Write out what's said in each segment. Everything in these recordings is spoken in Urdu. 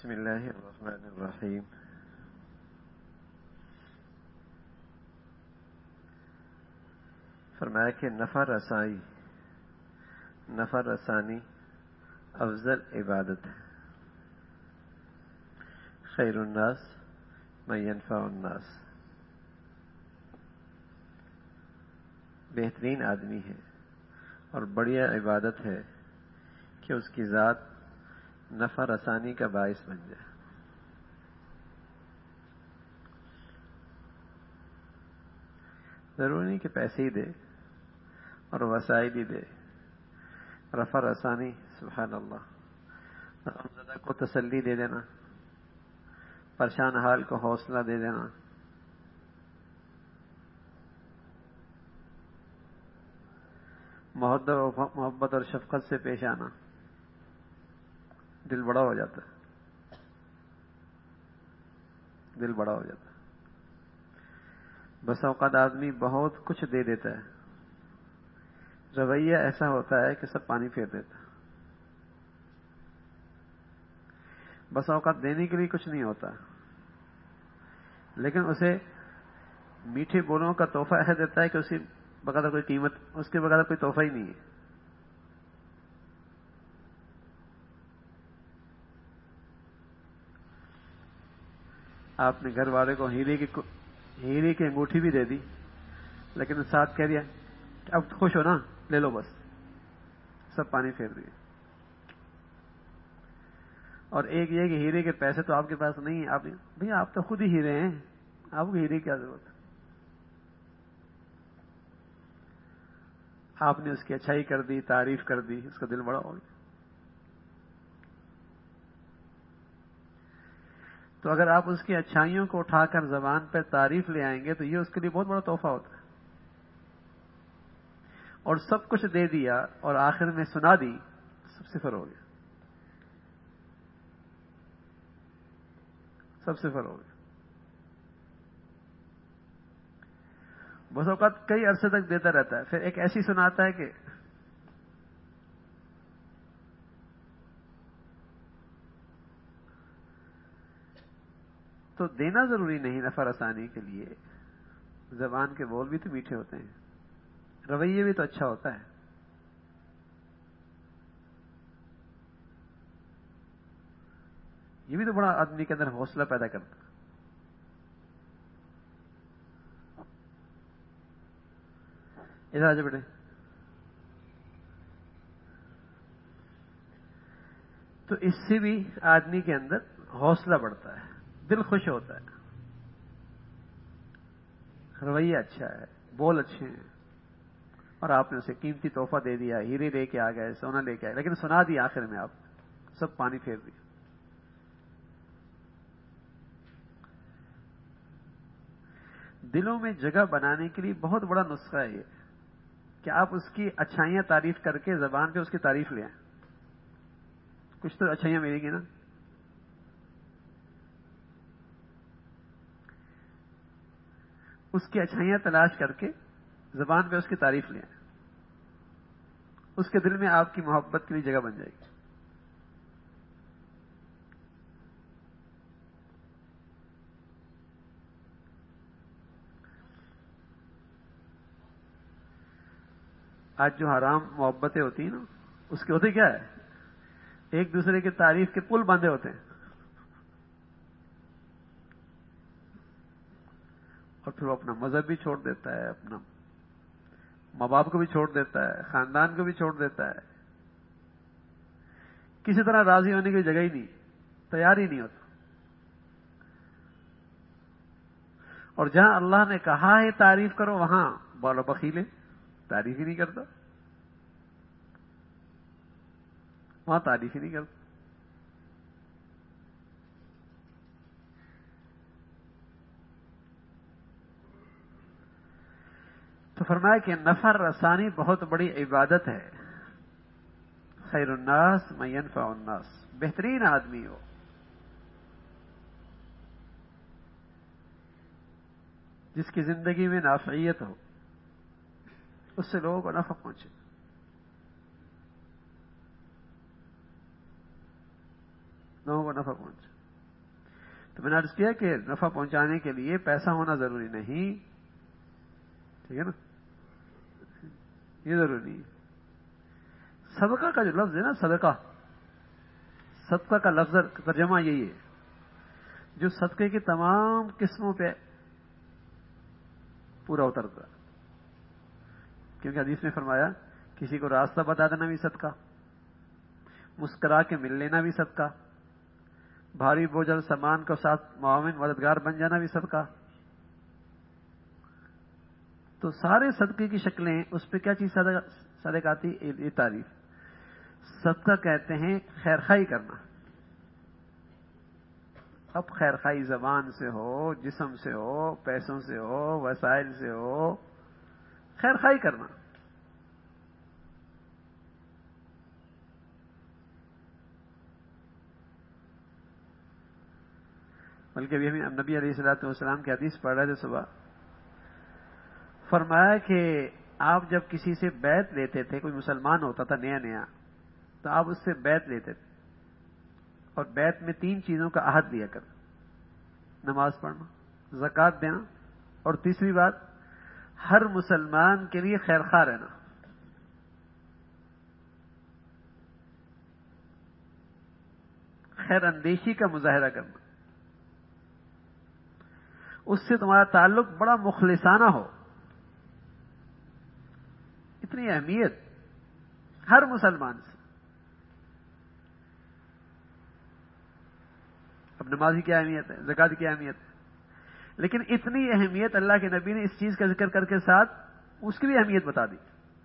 بسم اللہ الرحمن الرحیم. فرمایا کہ نفع رسانی افضل عبادت ہے. خیر الناس من ينفع الناس. بہترین آدمی ہے اور بڑھیا عبادت ہے کہ اس کی ذات نفع رسانی کا باعث بن جائے. ضروری نہیں کہ پیسے ہی دے اور وسائل ہی دے. رفع رسانی سبحان اللہ، غمزدہ کو تسلی دے دینا، پریشان حال کو حوصلہ دے دینا، محبت اور شفقت سے پیش آنا، دل بڑا ہو جاتا ہے. دل بڑا ہو جاتا ہے. بس اوقات آدمی بہت کچھ دے دیتا ہے، رویہ ایسا ہوتا ہے کہ سب پانی پھیر دیتا ہے. بس اوقات دینے کے لیے کچھ نہیں ہوتا، لیکن اسے میٹھے بولوں کا تحفہ ایسا دیتا ہے کہ اس کے بغیر کوئی قیمت، اس کے بغیر کوئی تحفہ ہی نہیں ہے. آپ نے گھر والے کو ہیرے کی انگوٹھی بھی دے دی، لیکن ساتھ کہہ دیا اب خوش ہو نا، لے لو، بس سب پانی پھیر دیے. اور ایک یہ کہ ہیرے کے پیسے تو آپ کے پاس نہیں ہیں، بھئی آپ تو خود ہی ہیرے ہیں، آپ کو ہیرے کی کیا ضرورت ہے. آپ نے اس کی اچھائی کر دی، تعریف کر دی، اس کا دل بڑا ہو گیا. تو اگر آپ اس کی اچھائیوں کو اٹھا کر زبان پر تعریف لے آئیں گے تو یہ اس کے لیے بہت بڑا تحفہ ہوتا ہے. اور سب کچھ دے دیا اور آخر میں سنا دی، سب صفر ہو گیا. سب صفر ہو گیا. بس اوقات کئی عرصے تک دیتا رہتا ہے، پھر ایک ایسی سناتا ہے کہ تو دینا ضروری نہیں. نفع رسانی کے لیے زبان کے بول بھی تو میٹھے ہوتے ہیں، رویے بھی تو اچھا ہوتا ہے. یہ بھی تو بڑا آدمی کے اندر حوصلہ پیدا کرتا ہے. ادھر آ جا بیٹے. تو اس سے بھی آدمی کے اندر حوصلہ بڑھتا ہے، دل خوش ہوتا ہے، رویہ اچھا ہے، بول اچھے ہیں. اور آپ نے اسے قیمتی تحفہ دے دیا، ہیرے لے کے آ گئے، سونا لے کے آئے، لیکن سنا دیا آخر میں آپ سب پانی پھیر دیا. دلوں میں جگہ بنانے کے لیے بہت بڑا نسخہ ہے یہ کہ آپ اس کی اچھائیاں تعریف کر کے زبان پہ اس کی تعریف لیں. کچھ تو اچھائیاں ملیں گی نا. اس کی اچھائیاں تلاش کر کے زبان پہ اس کی تعریف لیں، اس کے دل میں آپ کی محبت کے لیے جگہ بن جائے گی. آج جو حرام محبتیں ہوتی ہیں نا، اس کے ہوتے کیا ہے، ایک دوسرے کی تعریف کے پل باندھے ہوتے ہیں، اور پھر وہ اپنا مذہب بھی چھوڑ دیتا ہے، اپنا ماں باپ کو بھی چھوڑ دیتا ہے، خاندان کو بھی چھوڑ دیتا ہے. کسی طرح راضی ہونے کی جگہ ہی نہیں، تیار ہی نہیں ہوتا. اور جہاں اللہ نے کہا ہے تعریف کرو، وہاں بولا بخیلے، تعریف ہی نہیں کرتا، وہاں تعریف ہی نہیں کرتا. تو فرمایا کہ نفع رسانی بہت بڑی عبادت ہے. خیر الناس من ينفع الناس. بہترین آدمی ہو جس کی زندگی میں نافعیت ہو، اس سے لوگوں کو نفع پہنچے. لوگوں کو نفع پہنچے. تو میں نے عرض کیا کہ نفع پہنچانے کے لیے پیسہ ہونا ضروری نہیں، ٹھیک ہے نا، یہ ضروری نہیں۔ صدقہ کا جو لفظ ہے نا، صدقہ کا لفظ ترجمہ یہی ہے جو صدقے کی تمام قسموں پہ پورا اترتا ہے، کیونکہ حدیث میں فرمایا کسی کو راستہ بتا دینا بھی صدقہ، مسکرا کے مل لینا بھی صدقہ، بھاری بوجھل سامان کو ساتھ معاون مددگار بن جانا بھی صدقہ۔ تو سارے صدقے کی شکلیں، اس پہ کیا چیز صدقہ آتی؟ یہ تعریف صدقہ کہتے ہیں خیر خائی کرنا۔ اب خیر خائی زبان سے ہو، جسم سے ہو، پیسوں سے ہو، وسائل سے ہو، خیر خائی کرنا۔ بلکہ ابھی ہم نبی علیہ الصلوۃ والسلام کی حدیث پڑھ رہے تھے صبح، فرمایا کہ آپ جب کسی سے بیعت لیتے تھے، کوئی مسلمان ہوتا تھا نیا نیا، تو آپ اس سے بیعت لیتے تھے، اور بیعت میں 3 چیزوں کا عہد لیا کر: نماز پڑھنا، زکوٰۃ دینا، اور تیسری بات ہر مسلمان کے لیے خیر خواہ رہنا۔ خیر اندیشی کا مظاہرہ کرنا، اس سے تمہارا تعلق بڑا مخلصانہ ہو۔ اتنی اہمیت ہر مسلمان سے۔ اب نماز کی کیا اہمیت ہے، زکوٰۃ کی کیا اہمیت ہے، لیکن اتنی اہمیت اللہ کے نبی نے اس چیز کا ذکر کر کے ساتھ اس کی بھی اہمیت بتا دی۔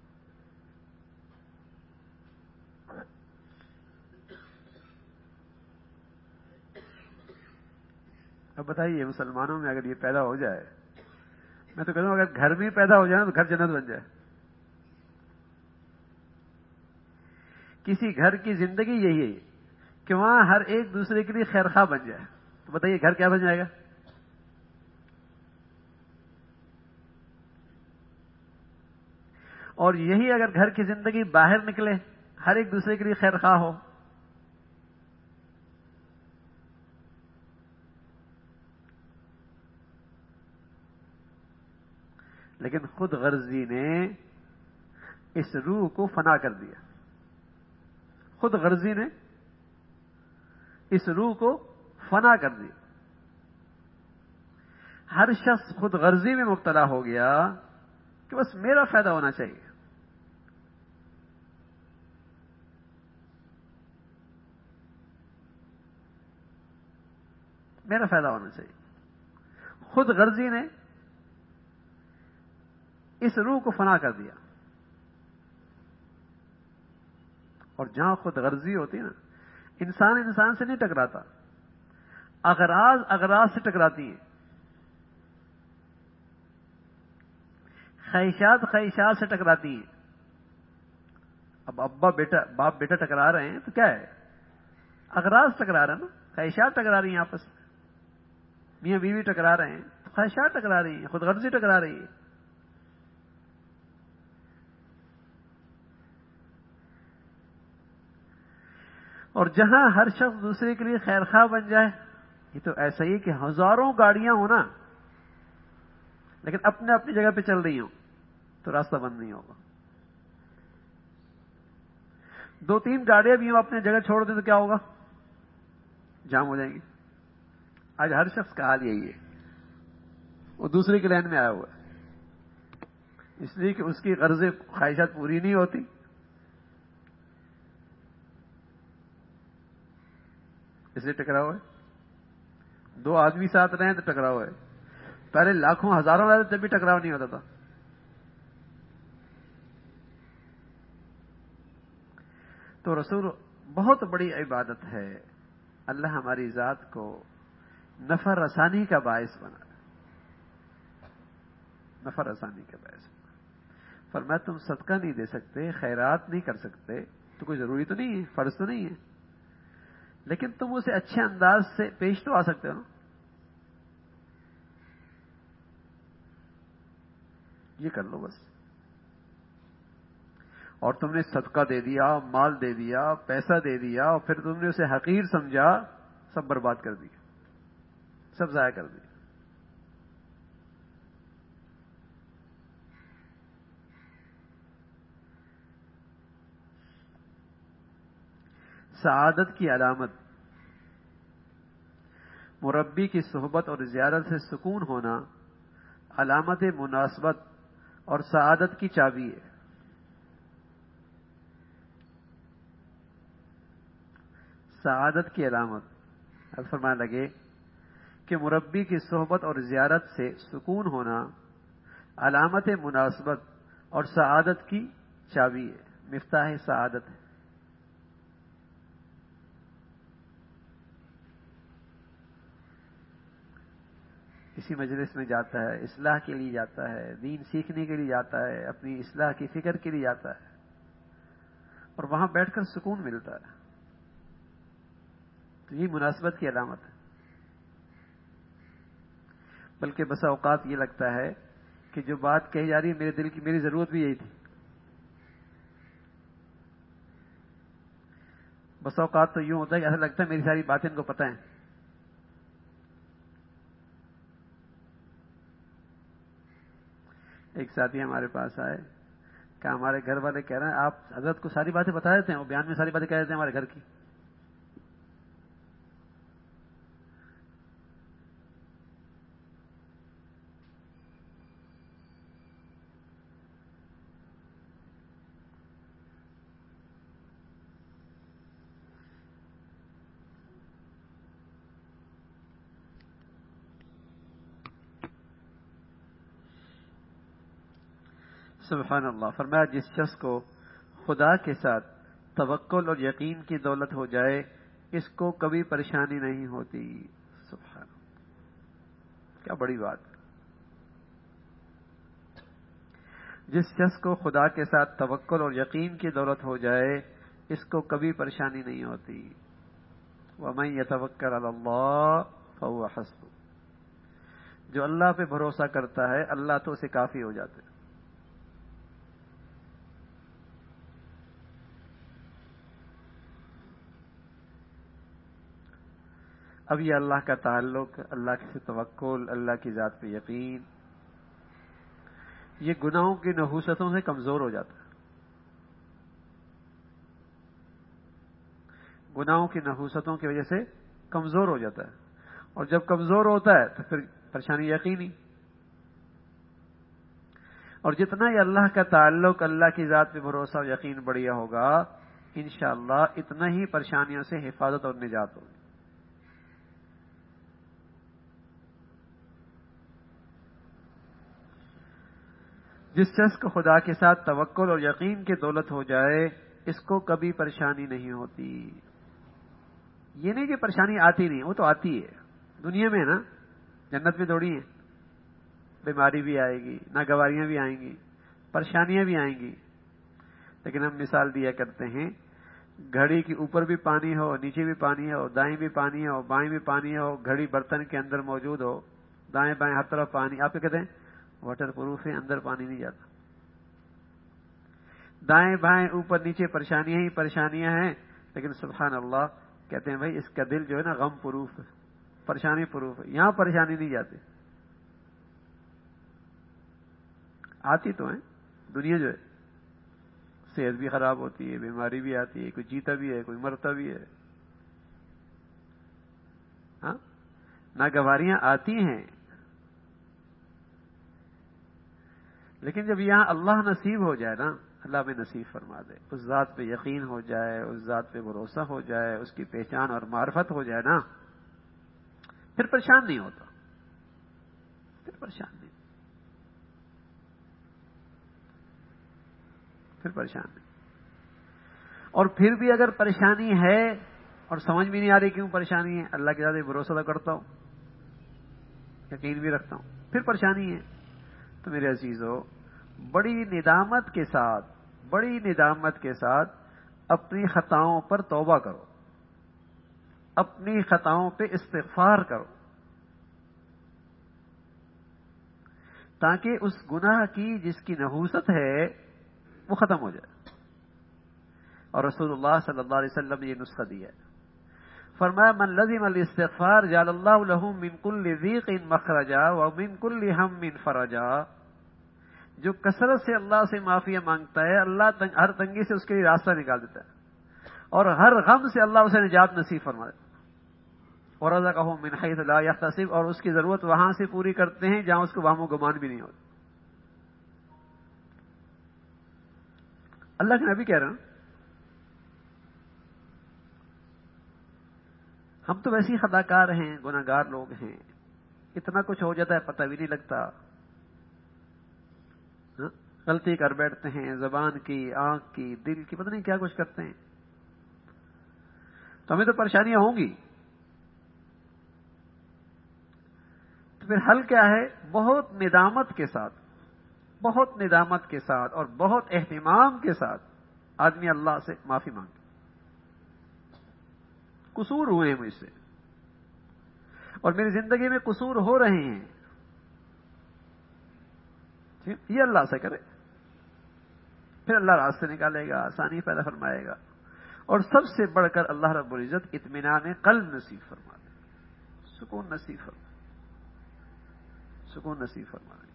اب بتائیے مسلمانوں میں اگر یہ پیدا ہو جائے، میں تو کہتا ہوں اگر گھر میں پیدا ہو جائے تو گھر جنت بن جائے۔ کسی گھر کی زندگی یہی ہے کہ وہاں ہر ایک دوسرے کے لیے خیر خواہ بن جائے، تو بتائیے گھر کیا بن جائے گا؟ اور یہی اگر گھر کی زندگی باہر نکلے، ہر ایک دوسرے کے لیے خیر خواہ ہو، لیکن خود غرضی نے اس روح کو فنا کر دیا۔ خود غرضی نے اس روح کو فنا کر دیا۔ ہر شخص خود غرضی میں مبتلا ہو گیا کہ بس میرا فائدہ ہونا چاہیے، میرا فائدہ ہونا چاہیے۔ خود غرضی نے اس روح کو فنا کر دیا۔ اور جہاں خود غرضی ہوتی ہے نا، انسان سے نہیں ٹکراتا، اغراض سے ٹکراتی ہیں، خواہشات سے ٹکراتی ہیں۔ اب باپ بیٹا ٹکرا رہے ہیں تو کیا ہے؟ اغراض ٹکرا رہے ہیں نا، خواہشات ٹکرا رہی ہیں آپس میں۔ میاں بیوی ٹکرا رہے ہیں تو خواہشات ٹکرا رہی ہیں، خود غرضی ٹکرا رہی ہے۔ اور جہاں ہر شخص دوسرے کے لیے خیر خواہ بن جائے، یہ تو ایسا ہی کہ ہزاروں گاڑیاں ہونا لیکن اپنے اپنی جگہ پہ چل رہی ہوں تو راستہ بند نہیں ہوگا۔ 2-3 گاڑیاں بھی ہم اپنی جگہ چھوڑ دیں تو کیا ہوگا؟ جام ہو جائیں گے۔ آج ہر شخص کا حال یہی ہے، وہ دوسرے کی لائن میں آیا ہوا ہے، اس لیے کہ اس کی غرضیں خواہشات پوری نہیں ہوتی، اس لیے ٹکراؤ ہے۔ 2 آدمی ساتھ رہے تو ٹکراؤ ہے، پہلے لاکھوں ہزاروں رہتے تب بھی ٹکراؤ نہیں ہوتا تھا۔ تو رسول بہت بڑی عبادت ہے، اللہ ہماری ذات کو نفع رسانی کا باعث بنا، نفع رسانی کا باعث بنا۔ فرمایا تم صدقہ نہیں دے سکتے، خیرات نہیں کر سکتے تو کوئی ضروری تو نہیں ہے، فرض تو نہیں ہے، لیکن تم اسے اچھے انداز سے پیش تو آ سکتے ہو نا۔ یہ کر لو بس۔ اور تم نے صدقہ دے دیا، مال دے دیا، پیسہ دے دیا، اور پھر تم نے اسے حقیر سمجھا، سب برباد کر دیا۔ سب ضائع کر دی. سعادت کی علامت مربی کی صحبت اور زیارت سے سکون ہونا علامت مناسبت اور سعادت کی چابی ہے. سعادت کی علامت اب فرمانے لگے کہ مربی کی صحبت اور زیارت سے سکون ہونا علامت مناسبت اور سعادت کی چابی ہے، مفتاح سعادت ہے. کسی مجلس میں جاتا ہے، اصلاح کے لیے جاتا ہے، دین سیکھنے کے لیے جاتا ہے، اپنی اصلاح کی فکر کے لیے جاتا ہے، اور وہاں بیٹھ کر سکون ملتا ہے، تو یہ مناسبت کی علامت ہے. بلکہ بسا اوقات یہ لگتا ہے کہ جو بات کہی جا رہی ہے میرے دل کی، میری ضرورت بھی یہی تھی. بسا اوقات تو یوں ہوتا ہے کہ ایسا لگتا ہے میری ساری باتیں ان کو پتہ ہیں. ایک ساتھی ہمارے پاس آئے کہ ہمارے گھر والے کہہ رہے ہیں آپ حضرت کو ساری باتیں بتا دیتے ہیں، وہ بیان میں ساری باتیں کہہ دیتے ہیں ہمارے گھر کی. سبحان اللہ. فرمایا جس شخص کو خدا کے ساتھ توکل اور یقین کی دولت ہو جائے اس کو کبھی پریشانی نہیں ہوتی. سبحان اللہ، کیا بڑی بات. جس شخص کو خدا کے ساتھ توکل اور یقین کی دولت ہو جائے اس کو کبھی پریشانی نہیں ہوتی. وَمَن يَتَوَكَّلْ عَلَى اللَّهِ فَهُوَ حَسْبُهُ، جو اللہ پہ بھروسہ کرتا ہے اللہ تو اسے کافی ہو جاتے ہیں. اب یہ اللہ کا تعلق، اللہ سے توکل، اللہ کی ذات پہ یقین، یہ گناہوں کی نحوستوں سے کمزور ہو جاتا ہے. گناہوں کی نحوستوں کی وجہ سے کمزور ہو جاتا ہے، اور جب کمزور ہوتا ہے تو پھر پریشانی یقینی. اور جتنا ہی اللہ کا تعلق، اللہ کی ذات پہ بھروسہ اور یقین بڑھیا ہوگا انشاءاللہ اتنا ہی پریشانیوں سے حفاظت اور نجات ہوگی. جس شخص کو خدا کے ساتھ توکل اور یقین کی دولت ہو جائے اس کو کبھی پریشانی نہیں ہوتی. یہ نہیں کہ پریشانی آتی نہیں، وہ تو آتی ہے دنیا میں نا، جنت میں تھوڑی ہیں. بیماری بھی آئے گی، ناگواریاں بھی آئیں گی، پریشانیاں بھی آئیں گی. لیکن ہم مثال دیا کرتے ہیں، گھڑی کے اوپر بھی پانی ہو، نیچے بھی پانی ہو، دائیں بھی پانی ہو، بائیں بھی پانی ہو، گھڑی برتن کے اندر موجود ہو، دائیں بائیں ہر طرف پانی، آپ کیا کہتے ہیں واٹر پروف ہے، اندر پانی نہیں جاتا. دائیں بائیں اوپر نیچے پریشانیاں ہی پریشانیاں ہیں، لیکن سبحان اللہ کہتے ہیں بھائی اس کا دل جو ہے نا غم پروف ہے، پریشانی پروف ہے. یہاں پریشانی نہیں جاتی. آتی تو ہے دنیا جو ہے، صحت بھی خراب ہوتی ہے، بیماری بھی آتی ہے، کوئی جیتا بھی ہے، کوئی مرتا بھی ہے. ہاں ناگواریاں آتی ہیں، لیکن جب یہاں اللہ نصیب ہو جائے نا، اللہ میں نصیب فرما دے، اس ذات پہ یقین ہو جائے، اس ذات پہ بھروسہ ہو جائے، اس کی پہچان اور معرفت ہو جائے نا، پھر پریشان نہیں ہوتا. پھر پریشان نہیں، پھر پریشان نہیں. اور پھر بھی اگر پریشانی ہے اور سمجھ بھی نہیں آ رہی کیوں پریشانی ہے، اللہ کے ذات بھروسہ تو کرتا ہوں، یقین بھی رکھتا ہوں، پھر پریشانی ہے، تو میرے عزیزو بڑی ندامت کے ساتھ، بڑی ندامت کے ساتھ اپنی خطاؤں پر توبہ کرو، اپنی خطاؤں پہ استغفار کرو، تاکہ اس گناہ کی جس کی نحوست ہے وہ ختم ہو جائے. اور رسول اللہ صلی اللہ علیہ وسلم نے یہ نسخہ دیا ہے. فرمایا من لزم الاستغفار جعل اللہ لہ من کل ضیق مخرجا ومن کل ہم فرجا. جو کثرت سے اللہ سے معافی مانگتا ہے اللہ ہر تنگی سے اس کے لیے راستہ نکال دیتا ہے اور ہر غم سے اللہ اسے نجات نصیب فرما دیتا ہے. وَرَزَقَهُ مِنْ حَيْثُ لَا يَحْتَسِبُ، اور اس کی ضرورت وہاں سے پوری کرتے ہیں جہاں اس کو وہم و گمان بھی نہیں ہوتا. اللہ کے نبی کہہ رہے ہیں ہم تو ویسے ہی خطا کار ہیں، گناہ گار لوگ ہیں، اتنا کچھ ہو جاتا ہے پتہ بھی نہیں لگتا، غلطی کر بیٹھتے ہیں، زبان کی، آنکھ کی، دل کی، پتہ نہیں کیا کچھ کرتے ہیں، تو ہمیں تو پریشانیاں ہوں گی. تو پھر حل کیا ہے؟ بہت ندامت کے ساتھ اور بہت اہتمام کے ساتھ آدمی اللہ سے معافی مانگے. قصور ہوئے ہیں مجھ سے اور میری زندگی میں قصور ہو رہے ہیں، یہ اللہ سے کرے، پھر اللہ راستے نکالے گا، آسانی پیدا فرمائے گا، اور سب سے بڑھ کر اللہ رب العزت اطمینان قلب نصیب فرما دے، سکون نصیب فرما دے.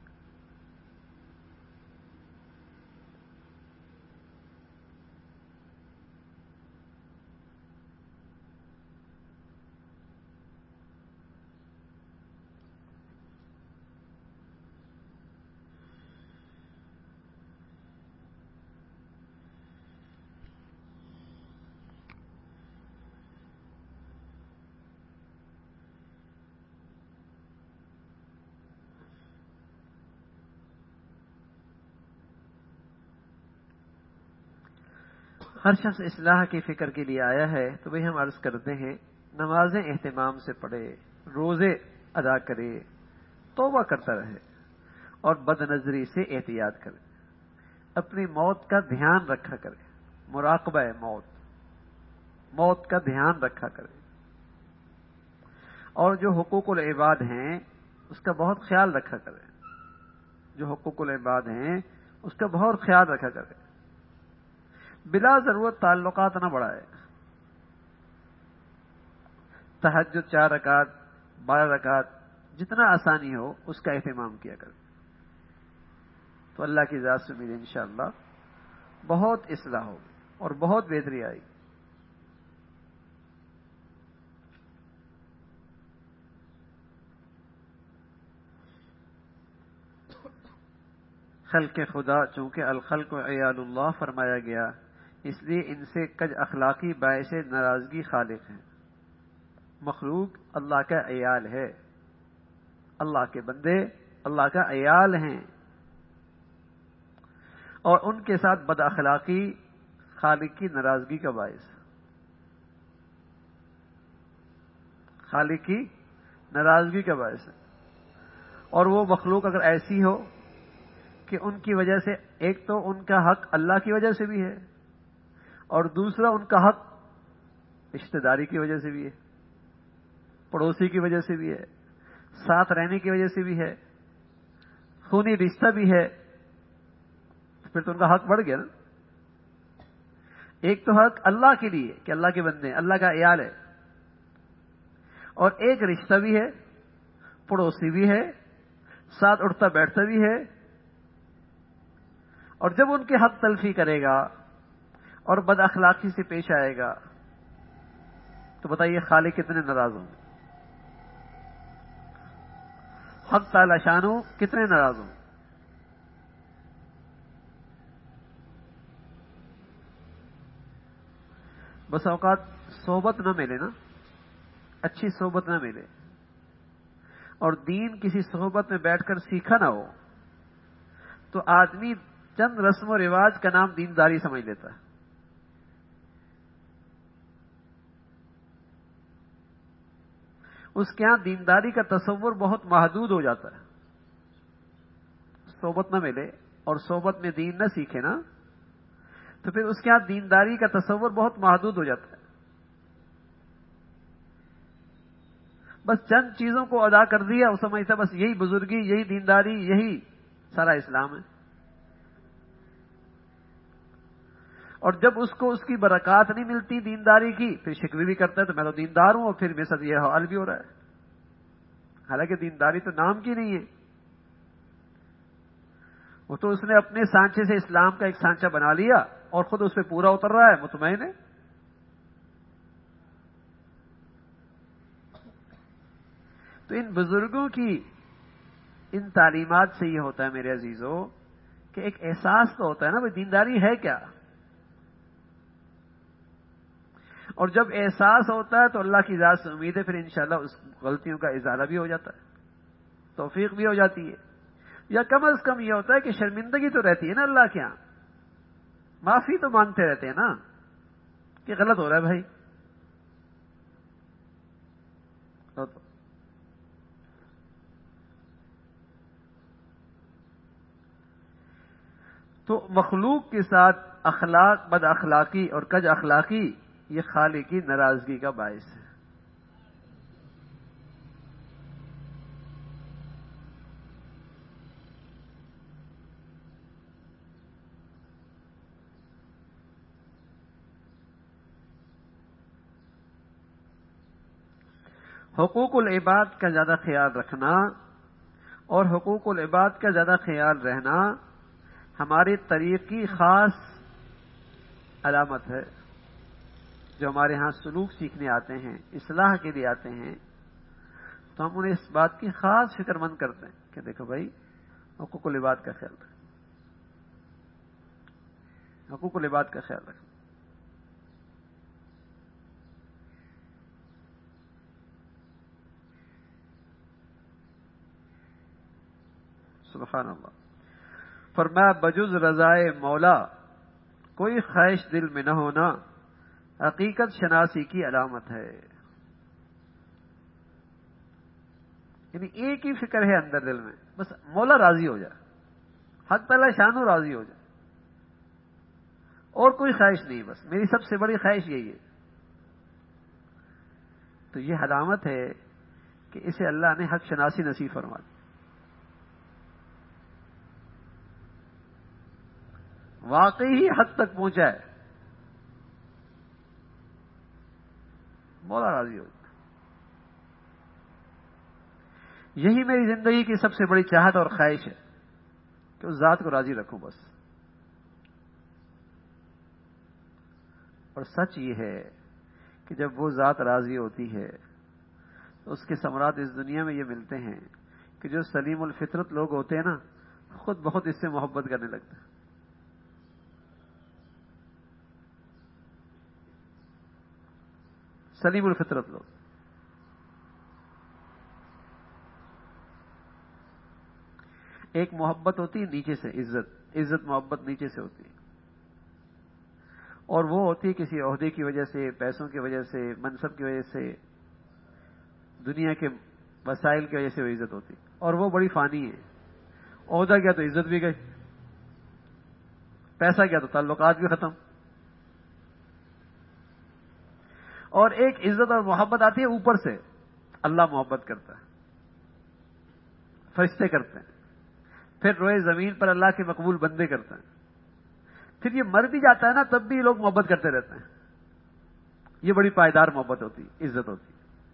ہر شخص اصلاح کی فکر کے لیے آیا ہے تو وہی ہم عرض کرتے ہیں نمازیں اہتمام سے پڑھے، روزے ادا کرے، توبہ کرتا رہے اور بد نظری سے احتیاط کرے، اپنی موت کا دھیان رکھا کرے، مراقبہ موت کا دھیان رکھا کرے، اور جو حقوق العباد ہیں اس کا بہت خیال رکھا کرے، بلا ضرورت تعلقات نہ بڑھائے، تہجد 4 رکعت 12 رکعت جتنا آسانی ہو اس کا اہتمام کیا کرے، تو اللہ کی ذات سے امید انشاءاللہ بہت اصلاح ہوگی اور بہت بہتری آئے گی. خلق خدا چونکہ الخلق عیال اللہ فرمایا گیا، اس لیے ان سے کج اخلاقی باعث ناراضگی خالق ہیں. مخلوق اللہ کا عیال ہے، اللہ کے بندے اللہ کا عیال ہیں، اور ان کے ساتھ بد اخلاقی خالق کی ناراضگی کا باعث ہے. اور وہ مخلوق اگر ایسی ہو کہ ان کی وجہ سے ایک تو ان کا حق اللہ کی وجہ سے بھی ہے اور دوسرا ان کا حق رشتہ داری کی وجہ سے بھی ہے، پڑوسی کی وجہ سے بھی ہے، ساتھ رہنے کی وجہ سے بھی ہے، خونی رشتہ بھی ہے، پھر تو ان کا حق بڑھ گیا نا. ایک تو حق اللہ کے لیے کہ اللہ کے بندے اللہ کا عیال ہے، اور ایک رشتہ بھی ہے، پڑوسی بھی ہے، ساتھ اٹھتا بیٹھتا بھی ہے. اور جب ان کے حق تلفی کرے گا اور بد اخلاقی سے پیش آئے گا تو بتائیے خالق کتنے ناراض ہوں گے، حق تعالی شانو کتنے ناراض ہوں. بس اوقات صحبت نہ ملے نا، اچھی صحبت نہ ملے اور دین کسی صحبت میں بیٹھ کر سیکھا نہ ہو تو آدمی چند رسم و رواج کا نام دینداری سمجھ لیتا ہے. اس کے ہاں دینداری کا تصور بہت محدود ہو جاتا ہے. صحبت نہ ملے اور صحبت میں دین نہ سیکھے نا تو پھر اس کے ہاں دینداری کا تصور بہت محدود ہو جاتا ہے. بس چند چیزوں کو ادا کر دیا وہ سمجھتا بس یہی بزرگی، یہی دینداری، یہی سارا اسلام ہے. اور جب اس کو اس کی برکات نہیں ملتی دینداری کی، پھر شکوے بھی کرتا ہے تو میں تو دیندار ہوں، اور پھر میرے ساتھ یہ حال بھی ہو رہا ہے، حالانکہ دینداری تو نام کی نہیں ہے، وہ تو اس نے اپنے سانچے سے اسلام کا ایک سانچہ بنا لیا اور خود اس پہ پورا اتر رہا ہے، مطمئن ہے۔ تو ان بزرگوں کی ان تعلیمات سے یہ ہوتا ہے میرے عزیزوں کہ ایک احساس تو ہوتا ہے نا بھائی دینداری ہے کیا، اور جب احساس ہوتا ہے تو اللہ کی ذات سے امید ہے پھر انشاءاللہ اس غلطیوں کا ازالہ بھی ہو جاتا ہے، توفیق بھی ہو جاتی ہے، یا کم از کم یہ ہوتا ہے کہ شرمندگی تو رہتی ہے نا اللہ کے یہاں، معافی تو مانگتے رہتے ہیں نا کہ غلط ہو رہا ہے بھائی، تو مخلوق کے ساتھ اخلاق بد اخلاقی اور کج اخلاقی یہ خالق کی ناراضگی کا باعث ہے۔ حقوق العباد کا زیادہ خیال رکھنا اور حقوق العباد کا زیادہ خیال رہنا ہمارے طریق کی خاص علامت ہے۔ جو ہمارے ہاں سلوک سیکھنے آتے ہیں، اصلاح کے لیے آتے ہیں، تو ہم انہیں اس بات کی خاص فکر مند کرتے ہیں کہ دیکھو بھائی حقوق العباد کا خیال رکھو، حقوق العباد کا خیال رکھو۔ سبحان اللہ۔ فرمایا بجز رضائے مولا کوئی خواہش دل میں نہ ہونا حقیقت شناسی کی علامت ہے۔ یعنی ایک ہی فکر ہے اندر دل میں، بس مولا راضی ہو جائے، حق تعالی شانو راضی ہو جائے، اور کوئی خواہش نہیں، بس میری سب سے بڑی خواہش یہی ہے۔ تو یہ علامت ہے کہ اسے اللہ نے حق شناسی نصیب فرما دی، واقعی ہی حد تک پہنچا ہے، مولا راضی ہو جائے۔ یہی میری زندگی کی سب سے بڑی چاہت اور خواہش ہے کہ اس ذات کو راضی رکھوں بس۔ اور سچ یہ ہے کہ جب وہ ذات راضی ہوتی ہے تو اس کے ثمرات اس دنیا میں یہ ملتے ہیں کہ جو سلیم الفطرت لوگ ہوتے ہیں نا خود بخود اس سے محبت کرنے لگتے ہیں۔ سلیم الفطرت لوگ، ایک محبت ہوتی ہے نیچے سے، عزت محبت نیچے سے ہوتی ہے، اور وہ ہوتی ہے کسی عہدے کی وجہ سے، پیسوں کی وجہ سے، منصب کی وجہ سے، دنیا کے وسائل کی وجہ سے وہ عزت ہوتی ہے، اور وہ بڑی فانی ہے۔ عہدہ کیا تو عزت بھی گئی، پیسہ کیا تو تعلقات بھی ختم۔ اور ایک عزت اور محبت آتی ہے اوپر سے، اللہ محبت کرتا ہے، فرشتے کرتے ہیں، پھر روئے زمین پر اللہ کے مقبول بندے کرتے ہیں، پھر یہ مر بھی جاتا ہے نا تب بھی لوگ محبت کرتے رہتے ہیں۔ یہ بڑی پائیدار محبت ہوتی ہے، عزت ہوتی ہے۔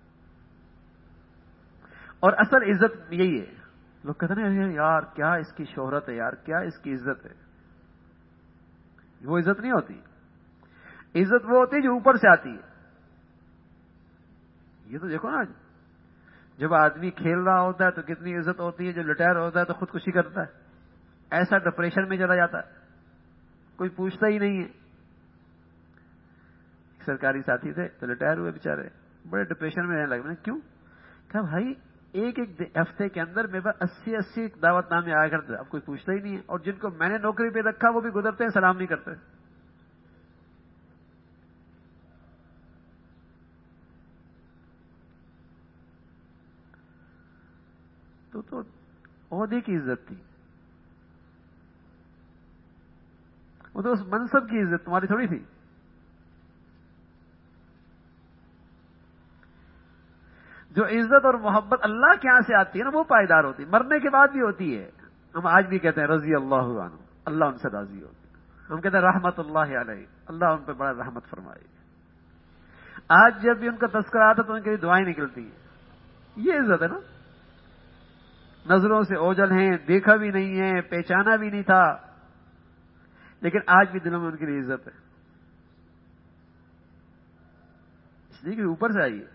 اور اصل عزت یہی ہے، لوگ کہتے ہیں یار کیا اس کی شہرت ہے، یار کیا اس کی عزت ہے، وہ عزت نہیں ہوتی۔ عزت وہ ہوتی ہے جو اوپر سے آتی ہے۔ یہ تو دیکھو نا، جب آدمی کھیل رہا ہوتا ہے تو کتنی عزت ہوتی ہے، جو ریٹائر ہوتا ہے تو خودکشی کرتا ہے، ایسا ڈپریشن میں چلا جاتا ہے، کوئی پوچھتا ہی نہیں ہے۔ ایک سرکاری ساتھی تھے تو ریٹائر ہوئے بیچارے، بڑے ڈپریشن میں رہنے لگے۔ کیوں؟ کہا بھائی ایک ہفتے کے اندر میرے پاس 80 دعوت نامے آیا کرتے، اب کوئی پوچھتا ہی نہیں ہے، اور جن کو میں نے نوکری پہ رکھا وہ بھی گزرتے ہیں سلام نہیں کرتے۔ تو عہدے کی عزت تھی، وہ تو اس منصب کی عزت تمہاری تھوڑی تھی۔ جو عزت اور محبت اللہ کے یہاں سے آتی ہے نا وہ پائیدار ہوتی ہے، مرنے کے بعد بھی ہوتی ہے۔ ہم آج بھی کہتے ہیں رضی اللہ عنہ، اللہ ان سے راضی ہو۔ ہم کہتے ہیں رحمت اللہ علیہ، اللہ ان پہ بڑا رحمت فرمائے. آج جب بھی ان کا تذکرہ آتا تو ان کے لیے دعائیں نکلتی ہیں. یہ عزت ہے نا. نظروں سے اوجھل ہیں، دیکھا بھی نہیں ہے، پہچانا بھی نہیں تھا، لیکن آج بھی دلوں میں ان کے لیے عزت ہے، اس لیے کہ اوپر سے آئیے.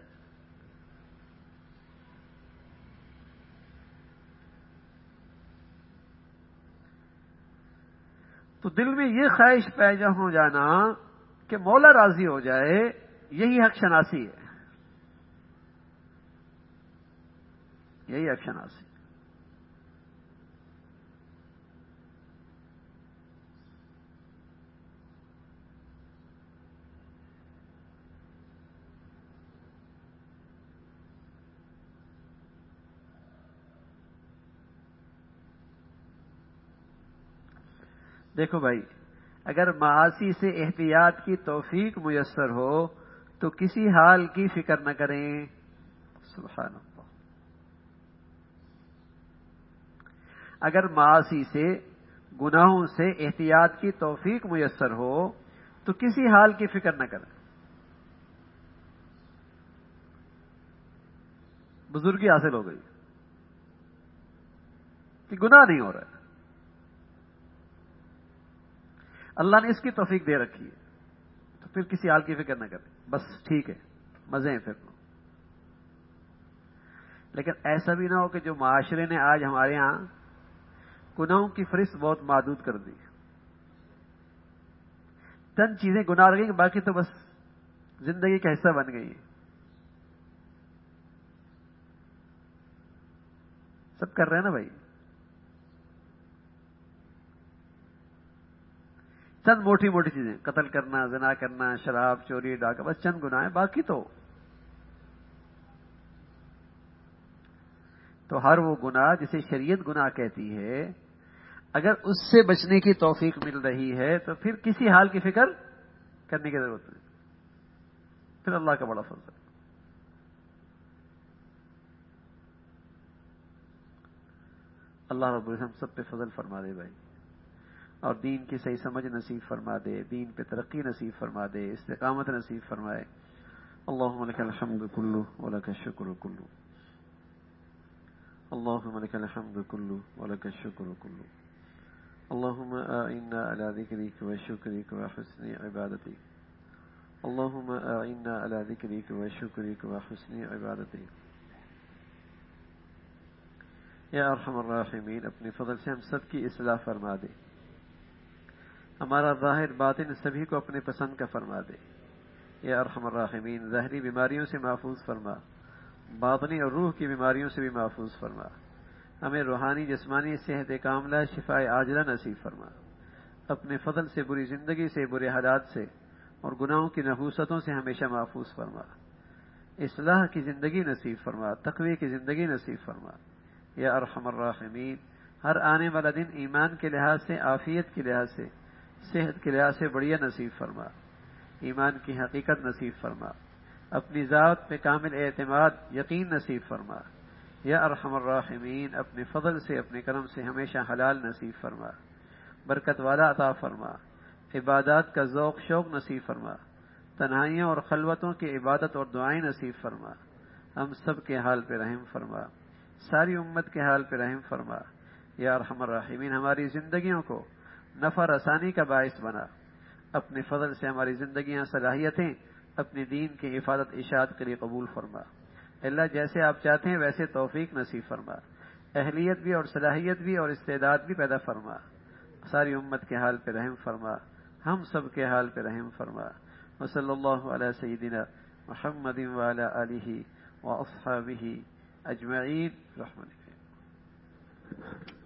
تو دل میں یہ خواہش پیدا ہو جانا کہ مولا راضی ہو جائے، یہی حق شناسی ہے، یہی حق شناسی. دیکھو بھائی، اگر معاصی سے احتیاط کی توفیق میسر ہو تو کسی حال کی فکر نہ کریں. سبحان اللہ. اگر معاصی سے، گناہوں سے احتیاط کی توفیق میسر ہو تو کسی حال کی فکر نہ کریں. بزرگی حاصل ہو گئی کہ گناہ نہیں ہو رہا ہے، اللہ نے اس کی توفیق دے رکھی ہے، تو پھر کسی حال کی فکر نہ کریں، بس ٹھیک ہے، مزے ہیں پھر. لیکن ایسا بھی نہ ہو کہ جو معاشرے نے آج ہمارے ہاں گناہوں کی فہرست بہت محدود کر دی. چند چیزیں گناہ رہ گئی، باقی تو بس زندگی کا حصہ بن گئی. سب کر رہے ہیں نا بھائی. چند موٹی موٹی چیزیں، قتل کرنا، زنا کرنا، شراب، چوری، ڈاکہ، بس چند گناہ ہیں، باقی تو ہر وہ گناہ جسے شریعت گناہ کہتی ہے، اگر اس سے بچنے کی توفیق مل رہی ہے تو پھر کسی حال کی فکر کرنے کی ضرورت نہیں. پھر اللہ کا بڑا فضل ہے. اللہ رب العزت ہم سب پہ فضل فرما دے بھائی، اور دین کی صحیح سمجھ نصیب فرما دے، دین پہ ترقی نصیب فرما دے، استقامت نصیب فرمائے. اللهم لك الحمد كله ولك الشكر كله. اللهم لك الحمد كله ولك الشكر كله. اللهم أعنا على ذكرك وشكرك وحسن عبادتك. اللهم أعنا على ذكرك وشكرك وحسن عبادتك. یا ارحم الراحمین، اپنے فضل سے ہم سب کی اصلاح فرما دے، ہمارا ظاہر باطن سبھی کو اپنے پسند کا فرما دے. یا ارحم الراحمین، ظاہری بیماریوں سے محفوظ فرما، باطنی اور روح کی بیماریوں سے بھی محفوظ فرما. ہمیں روحانی جسمانی صحت کاملہ، شفاء عاجلہ نصیب فرما. اپنے فضل سے بری زندگی سے، برے حالات سے اور گناہوں کی نحوستوں سے ہمیشہ محفوظ فرما. اصلاح کی زندگی نصیب فرما، تقوی کی زندگی نصیب فرما. یا ارحم الراحمین، ہر آنے والا دن ایمان کے لحاظ سے، عافیت کے لحاظ سے، صحت کے لحاظ سے بڑھیا نصیب فرما. ایمان کی حقیقت نصیب فرما. اپنی ذات پہ کامل اعتماد، یقین نصیب فرما. یا ارحم الراحمین، اپنے فضل سے، اپنے کرم سے ہمیشہ حلال نصیب فرما، برکت والا عطا فرما. عبادات کا ذوق شوق نصیب فرما. تنہائیوں اور خلوتوں کی عبادت اور دعائیں نصیب فرما. ہم سب کے حال پہ رحم فرما، ساری امت کے حال پہ رحم فرما. یا ارحم الراحمین، ہماری زندگیوں کو نفع رسانی کا باعث بنا. اپنے فضل سے ہماری زندگیاں، صلاحیتیں اپنے دین کی حفاظت اشاعت کے لیے قبول فرما. اللہ جیسے آپ چاہتے ہیں ویسے توفیق نصیب فرما، اہلیت بھی اور صلاحیت بھی اور استعداد بھی پیدا فرما. ساری امت کے حال پہ رحم فرما، ہم سب کے حال پہ رحم فرما. وصلی اللہ علی سیدنا محمد وعلی آلہ واصحابہ اجمعین. رحمتک.